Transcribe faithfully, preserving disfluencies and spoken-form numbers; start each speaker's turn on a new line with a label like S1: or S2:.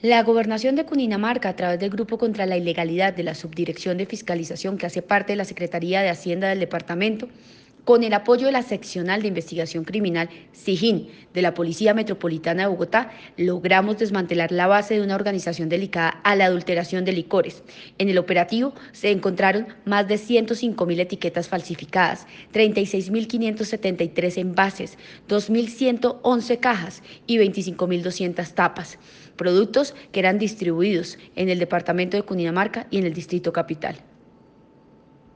S1: La Gobernación de Cundinamarca, a través del Grupo contra la Ilegalidad de la Subdirección de Fiscalización, que hace parte de la Secretaría de Hacienda del Departamento, con el apoyo de la Seccional de Investigación Criminal, SIJIN, de la Policía Metropolitana de Bogotá, logramos desmantelar la base de una organización dedicada a la adulteración de licores. En el operativo se encontraron más de ciento cinco mil etiquetas falsificadas, treinta y seis mil quinientos setenta y tres envases, dos mil ciento once cajas y veinticinco mil doscientas tapas, productos que eran distribuidos en el departamento de Cundinamarca y en el Distrito Capital.